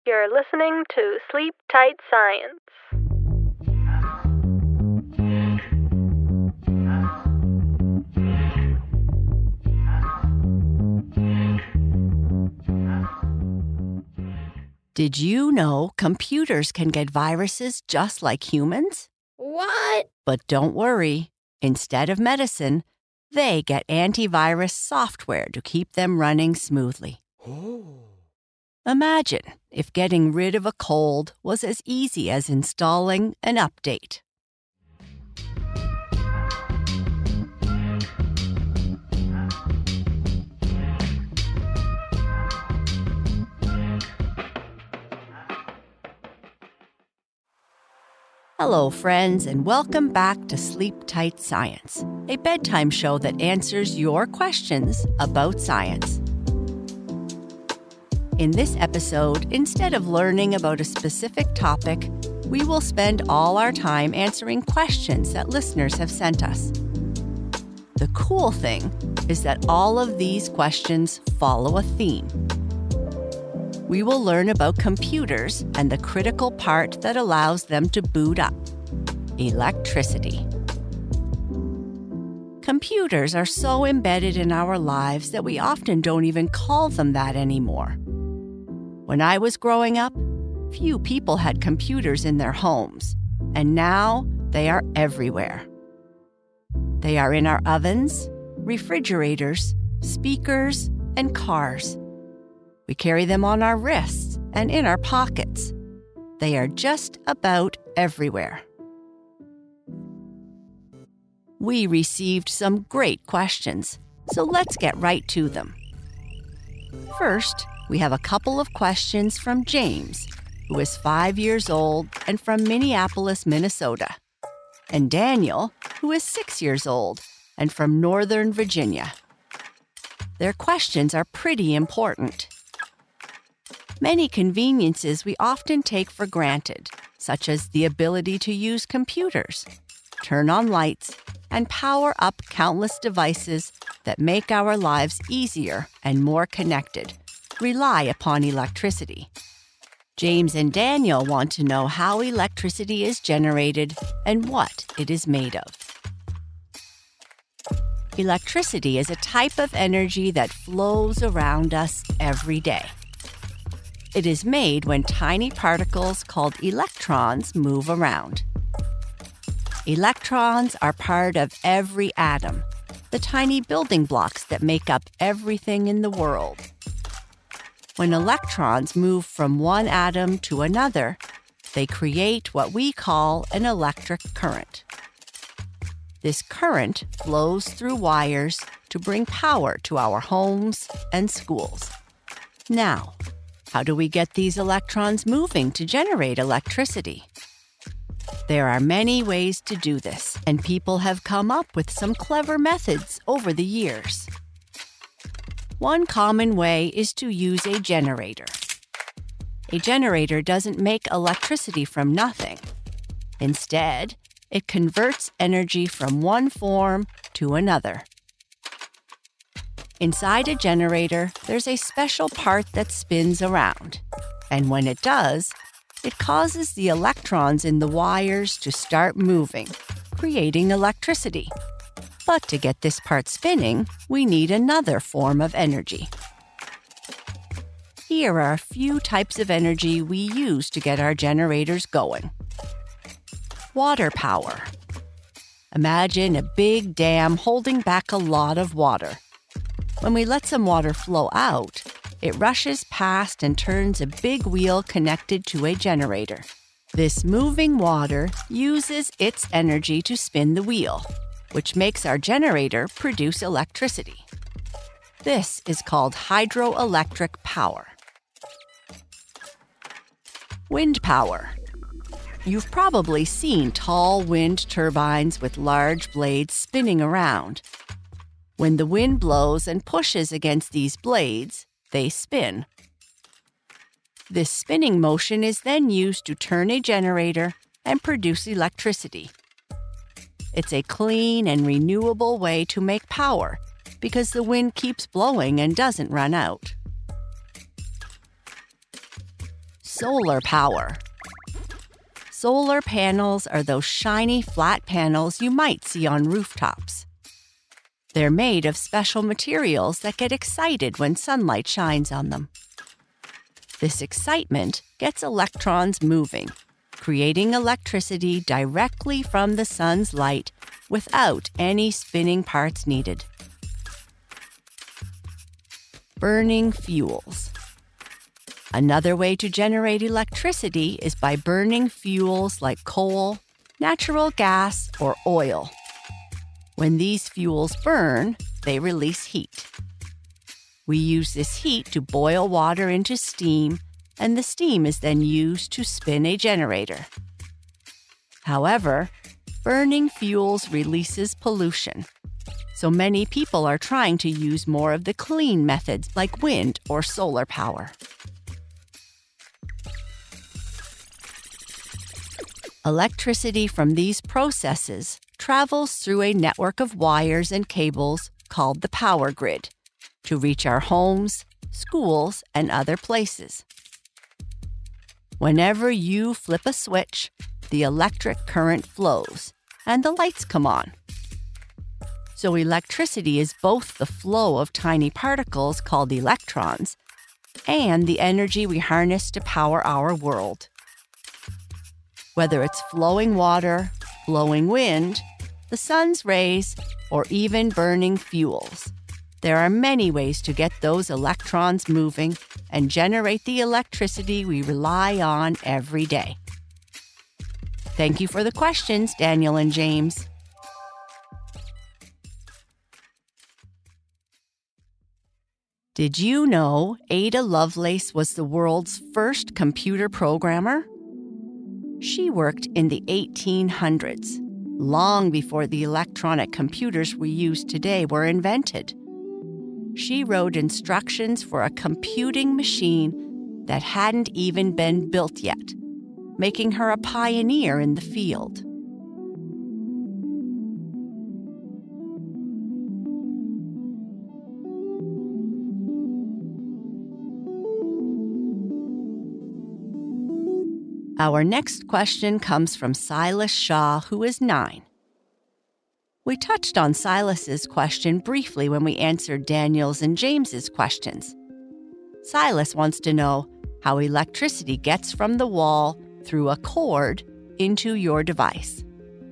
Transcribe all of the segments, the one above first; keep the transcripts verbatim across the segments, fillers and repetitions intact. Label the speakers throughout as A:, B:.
A: You're listening to Sleep Tight Science.
B: Did you know computers can get viruses just like humans?
C: What?
B: But don't worry. Instead of medicine, they get antivirus software to keep them running smoothly.
C: Oh.
B: Imagine if getting rid of a cold was as easy as installing an update. Hello, friends, and welcome back to Sleep Tight Science, a bedtime show that answers your questions about science. In this episode, instead of learning about a specific topic, we will spend all our time answering questions that listeners have sent us. The cool thing is that all of these questions follow a theme. We will learn about computers and the critical part that allows them to boot up: electricity. Computers are so embedded in our lives that we often don't even call them that anymore. When I was growing up, few people had computers in their homes, and now they are everywhere. They are in our ovens, refrigerators, speakers, and cars. We carry them on our wrists and in our pockets. They are just about everywhere. We received some great questions, so let's get right to them. First, we have a couple of questions from James, who is five years old and from Minneapolis, Minnesota, and Daniel, who is six years old and from Northern Virginia. Their questions are pretty important. Many conveniences we often take for granted, such as the ability to use computers, turn on lights, and power up countless devices that make our lives easier and more connected, rely upon electricity. James and Daniel want to know how electricity is generated and what it is made of. Electricity is a type of energy that flows around us every day. It is made when tiny particles called electrons move around. Electrons are part of every atom, the tiny building blocks that make up everything in the world. When electrons move from one atom to another, they create what we call an electric current. This current flows through wires to bring power to our homes and schools. Now, how do we get these electrons moving to generate electricity? There are many ways to do this, and people have come up with some clever methods over the years. One common way is to use a generator. A generator doesn't make electricity from nothing. Instead, it converts energy from one form to another. Inside a generator, there's a special part that spins around, and when it does, it causes the electrons in the wires to start moving, creating electricity. But to get this part spinning, we need another form of energy. Here are a few types of energy we use to get our generators going. Water power. Imagine a big dam holding back a lot of water. When we let some water flow out, it rushes past and turns a big wheel connected to a generator. This moving water uses its energy to spin the wheel, which makes our generator produce electricity. This is called hydroelectric power. Wind power. You've probably seen tall wind turbines with large blades spinning around. When the wind blows and pushes against these blades, they spin. This spinning motion is then used to turn a generator and produce electricity. It's a clean and renewable way to make power because the wind keeps blowing and doesn't run out. Solar power. Solar panels are those shiny, flat panels you might see on rooftops. They're made of special materials that get excited when sunlight shines on them. This excitement gets electrons moving, creating electricity directly from the sun's light without any spinning parts needed. Burning fuels. Another way to generate electricity is by burning fuels like coal, natural gas, or oil. When these fuels burn, they release heat. We use this heat to boil water into steam, and the steam is then used to spin a generator. However, burning fuels releases pollution, so many people are trying to use more of the clean methods like wind or solar power. Electricity from these processes travels through a network of wires and cables called the power grid to reach our homes, schools, and other places. Whenever you flip a switch, the electric current flows and the lights come on. So electricity is both the flow of tiny particles called electrons and the energy we harness to power our world. Whether it's flowing water, blowing wind, the sun's rays, or even burning fuels, there are many ways to get those electrons moving and generate the electricity we rely on every day. Thank you for the questions, Daniel and James. Did you know Ada Lovelace was the world's first computer programmer? She worked in the eighteen hundreds, long before the electronic computers we use today were invented. She wrote instructions for a computing machine that hadn't even been built yet, making her a pioneer in the field. Our next question comes from Silas Shaw, who is nine. We touched on Silas's question briefly when we answered Daniel's and James's questions. Silas wants to know how electricity gets from the wall through a cord into your device.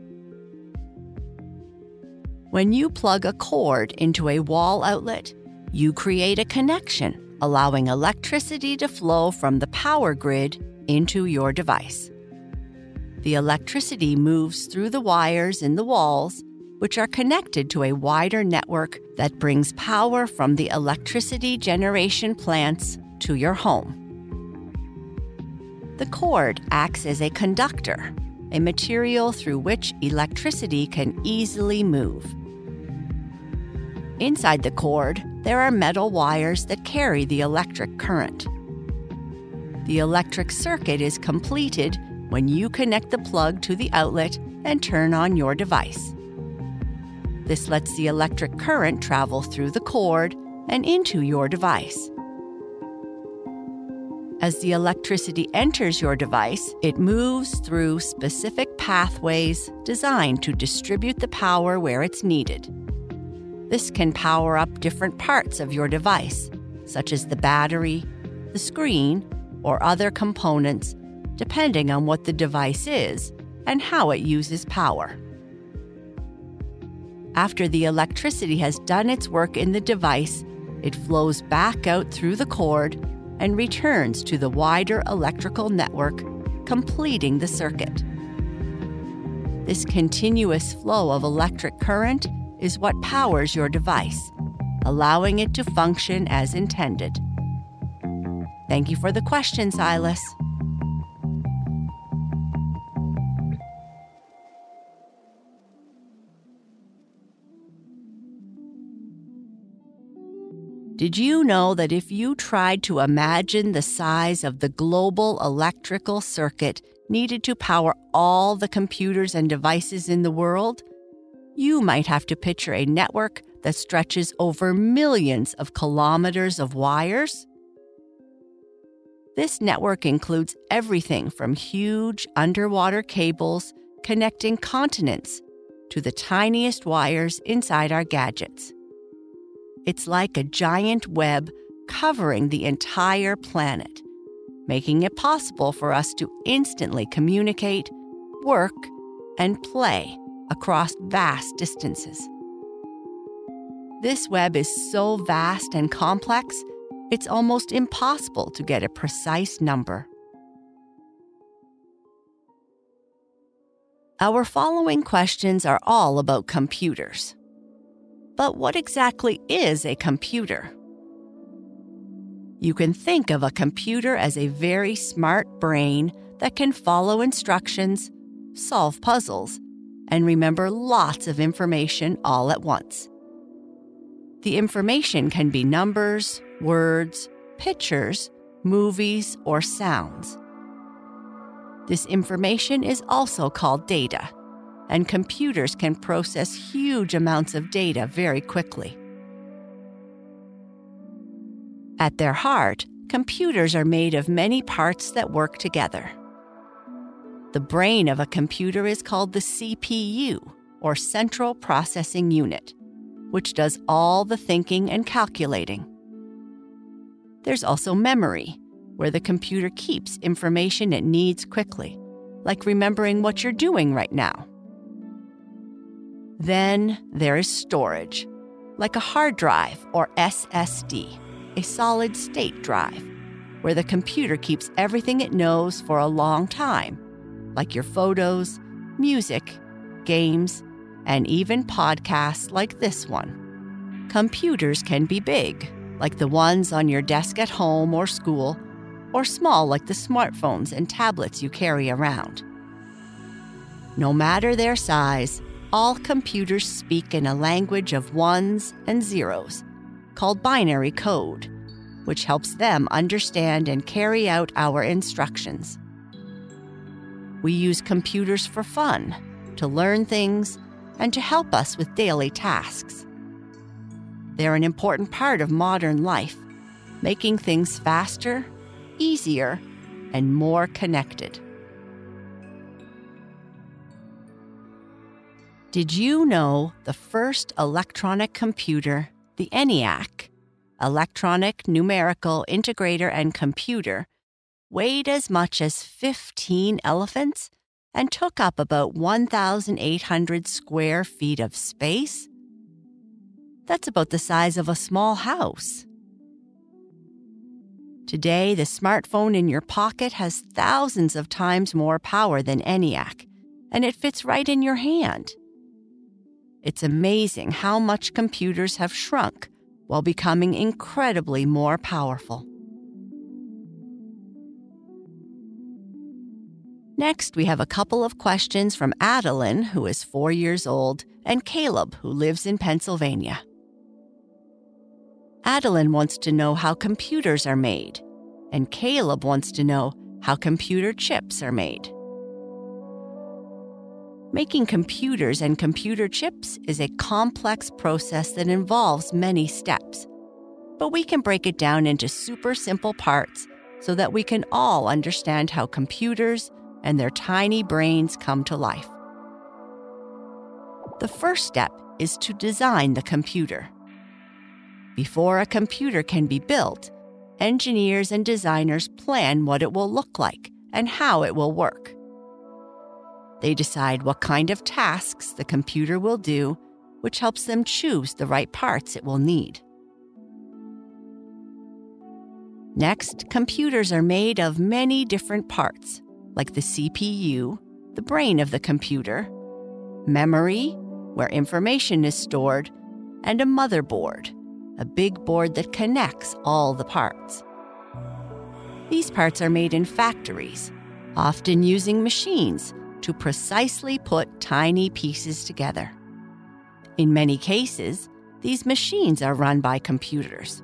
B: When you plug a cord into a wall outlet, you create a connection, allowing electricity to flow from the power grid into your device. The electricity moves through the wires in the walls, which are connected to a wider network that brings power from the electricity generation plants to your home. The cord acts as a conductor, a material through which electricity can easily move. Inside the cord, there are metal wires that carry the electric current. The electric circuit is completed when you connect the plug to the outlet and turn on your device. This lets the electric current travel through the cord and into your device. As the electricity enters your device, it moves through specific pathways designed to distribute the power where it's needed. This can power up different parts of your device, such as the battery, the screen, or other components, depending on what the device is and how it uses power. After the electricity has done its work in the device, it flows back out through the cord and returns to the wider electrical network, completing the circuit. This continuous flow of electric current is what powers your device, allowing it to function as intended. Thank you for the question, Silas. Did you know that if you tried to imagine the size of the global electrical circuit needed to power all the computers and devices in the world, you might have to picture a network that stretches over millions of kilometers of wires? This network includes everything from huge underwater cables connecting continents to the tiniest wires inside our gadgets. It's like a giant web covering the entire planet, making it possible for us to instantly communicate, work, and play across vast distances. This web is so vast and complex, it's almost impossible to get a precise number. Our following questions are all about computers. But what exactly is a computer? You can think of a computer as a very smart brain that can follow instructions, solve puzzles, and remember lots of information all at once. The information can be numbers, words, pictures, movies, or sounds. This information is also called data, and computers can process huge amounts of data very quickly. At their heart, computers are made of many parts that work together. The brain of a computer is called the C P U, or Central Processing Unit, which does all the thinking and calculating. There's also memory, where the computer keeps information it needs quickly, like remembering what you're doing right now. Then there is storage, like a hard drive or S S D, a solid-state drive, where the computer keeps everything it knows for a long time, like your photos, music, games, and even podcasts like this one. Computers can be big, like the ones on your desk at home or school, or small like the smartphones and tablets you carry around. No matter their size, all computers speak in a language of ones and zeros, called binary code, which helps them understand and carry out our instructions. We use computers for fun, to learn things, and to help us with daily tasks. They're an important part of modern life, making things faster, easier, and more connected. Did you know the first electronic computer, the ENIAC, Electronic Numerical Integrator and Computer, weighed as much as fifteen elephants and took up about one thousand eight hundred square feet of space? That's about the size of a small house. Today, the smartphone in your pocket has thousands of times more power than ENIAC, and it fits right in your hand. It's amazing how much computers have shrunk while becoming incredibly more powerful. Next, we have a couple of questions from Adeline, who is four years old, and Caleb, who lives in Pennsylvania. Adeline wants to know how computers are made, and Caleb wants to know how computer chips are made. Making computers and computer chips is a complex process that involves many steps, but we can break it down into super simple parts so that we can all understand how computers and their tiny brains come to life. The first step is to design the computer. Before a computer can be built, engineers and designers plan what it will look like and how it will work. They decide what kind of tasks the computer will do, which helps them choose the right parts it will need. Next, computers are made of many different parts, like the C P U, the brain of the computer, memory, where information is stored, and a motherboard, a big board that connects all the parts. These parts are made in factories, often using machines to precisely put tiny pieces together. In many cases, these machines are run by computers.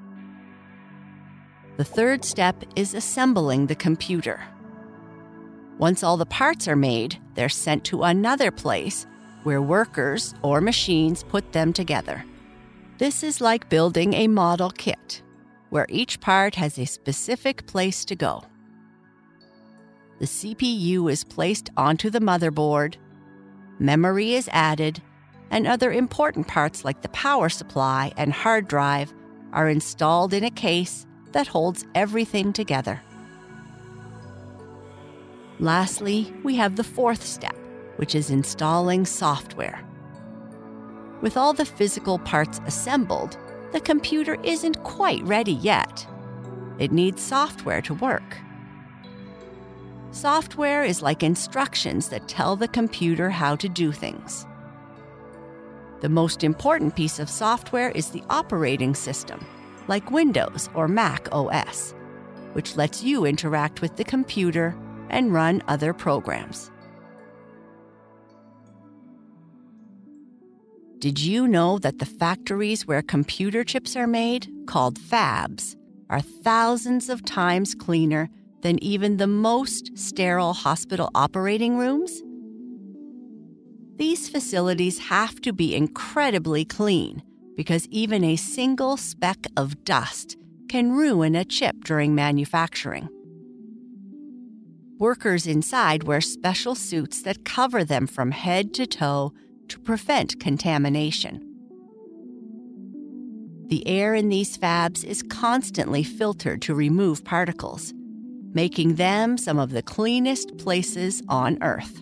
B: The third step is assembling the computer. Once all the parts are made, they're sent to another place where workers or machines put them together. This is like building a model kit. where each part has a specific place to go. The C P U is placed onto the motherboard, memory is added, and other important parts like the power supply and hard drive are installed in a case that holds everything together. Lastly, we have the fourth step, which is installing software. With all the physical parts assembled, the computer isn't quite ready yet. It needs software to work. Software is like instructions that tell the computer how to do things. The most important piece of software is the operating system, like Windows or Mac O S, which lets you interact with the computer and run other programs. Did you know that the factories where computer chips are made, called fabs, are thousands of times cleaner than even the most sterile hospital operating rooms? These facilities have to be incredibly clean because even a single speck of dust can ruin a chip during manufacturing. Workers inside wear special suits that cover them from head to toe to prevent contamination. The air in these fabs is constantly filtered to remove particles, making them some of the cleanest places on Earth.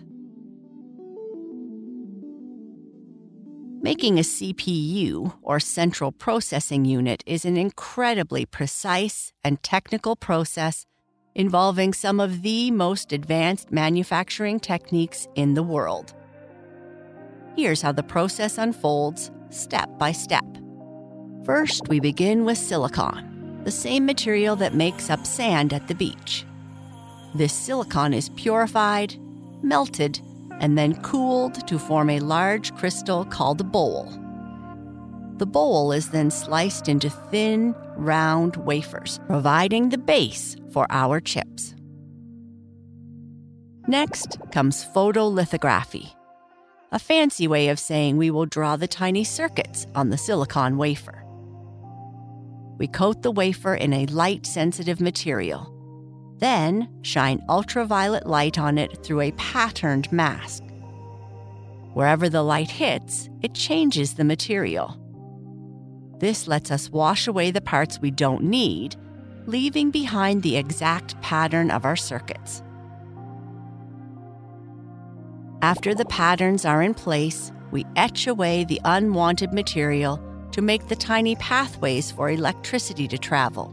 B: Making a C P U, or central processing unit, is an incredibly precise and technical process involving some of the most advanced manufacturing techniques in the world. Here's how the process unfolds step by step. First, we begin with silicon, the same material that makes up sand at the beach. This silicon is purified, melted, and then cooled to form a large crystal called a bowl. The bowl is then sliced into thin, round wafers, providing the base for our chips. Next comes photolithography, a fancy way of saying we will draw the tiny circuits on the silicon wafer. We coat the wafer in a light-sensitive material, then shine ultraviolet light on it through a patterned mask. Wherever the light hits, it changes the material. This lets us wash away the parts we don't need, leaving behind the exact pattern of our circuits. After the patterns are in place, we etch away the unwanted material to make the tiny pathways for electricity to travel.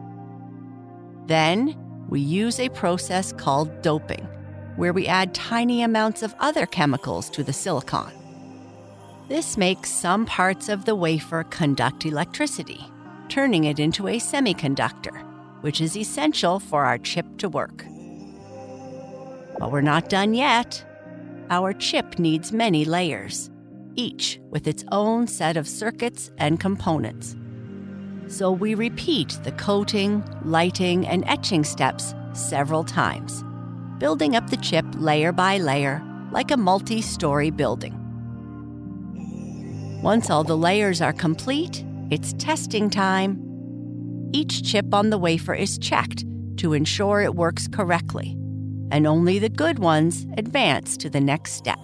B: Then, we use a process called doping, where we add tiny amounts of other chemicals to the silicon. This makes some parts of the wafer conduct electricity, turning it into a semiconductor, which is essential for our chip to work. But we're not done yet. Our chip needs many layers, each with its own set of circuits and components. So we repeat the coating, lighting, and etching steps several times, building up the chip layer by layer like a multi-story building. Once all the layers are complete, it's testing time. Each chip on the wafer is checked to ensure it works correctly, and only the good ones advance to the next step.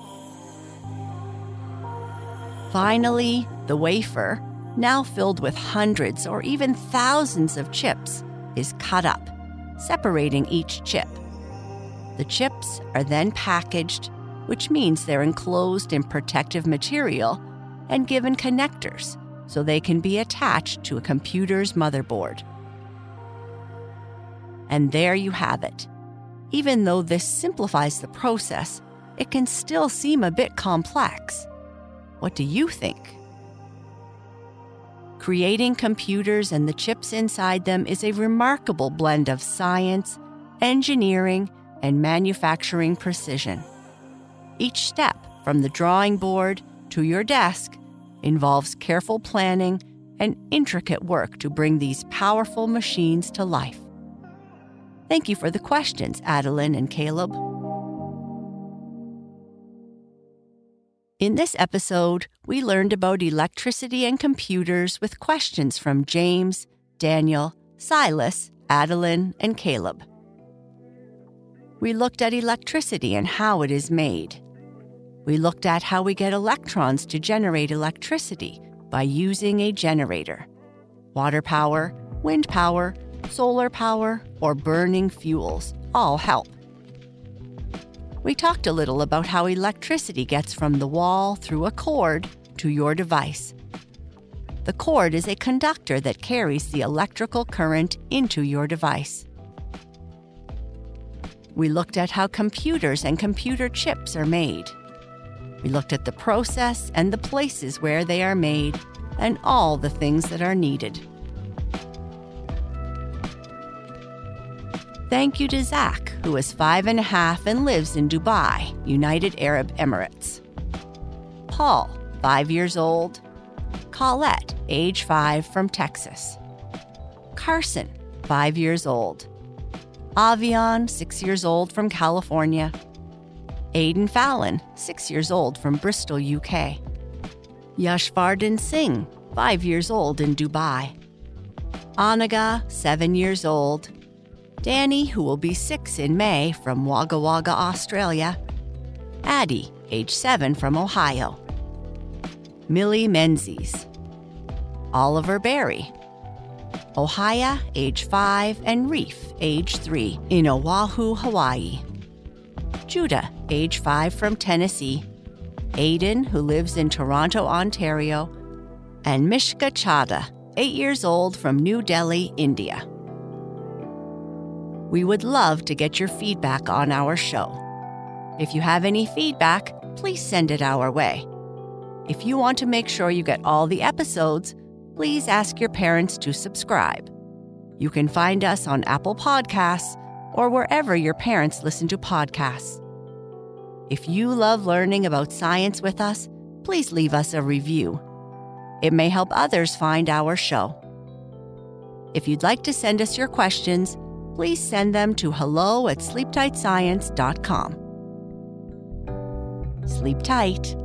B: Finally, the wafer, now filled with hundreds or even thousands of chips, is cut up, separating each chip. The chips are then packaged, which means they're enclosed in protective material and given connectors so they can be attached to a computer's motherboard. And there you have it. Even though this simplifies the process, it can still seem a bit complex. What do you think? Creating computers and the chips inside them is a remarkable blend of science, engineering, and manufacturing precision. Each step, from the drawing board to your desk, involves careful planning and intricate work to bring these powerful machines to life. Thank you for the questions, Adeline and Caleb. In this episode, we learned about electricity and computers with questions from James, Daniel, Silas, Adeline, and Caleb. We looked at electricity and how it is made. We looked at how we get electrons to generate electricity by using a generator. Water power, wind power, solar power, or burning fuels all help. We talked a little about how electricity gets from the wall through a cord to your device. The cord is a conductor that carries the electrical current into your device. We looked at how computers and computer chips are made. We looked at the process and the places where they are made and all the things that are needed. Thank you to Zach, who is five and a half and lives in Dubai, United Arab Emirates. Paul, five years old. Colette, age five, from Texas. Carson, five years old. Avian, six years old, from California. Aidan Fallon, six years old, from Bristol, U K. Yashvardhan Singh, five years old, in Dubai. Anaga, seven years old. Danny, who will be six in May, from Wagga Wagga, Australia. Addie, age seven, from Ohio. Millie Menzies. Oliver Berry. Ohia, age five, and Reef, age three, in Oahu, Hawaii. Judah, age five, from Tennessee. Aiden, who lives in Toronto, Ontario. And Mishka Chada, eight years old, from New Delhi, India. We would love to get your feedback on our show. If you have any feedback, please send it our way. If you want to make sure you get all the episodes, please ask your parents to subscribe. You can find us on Apple Podcasts or wherever your parents listen to podcasts. If you love learning about science with us, please leave us a review. It may help others find our show. If you'd like to send us your questions, please send them to hello at sleep tight science dot com. Sleep tight.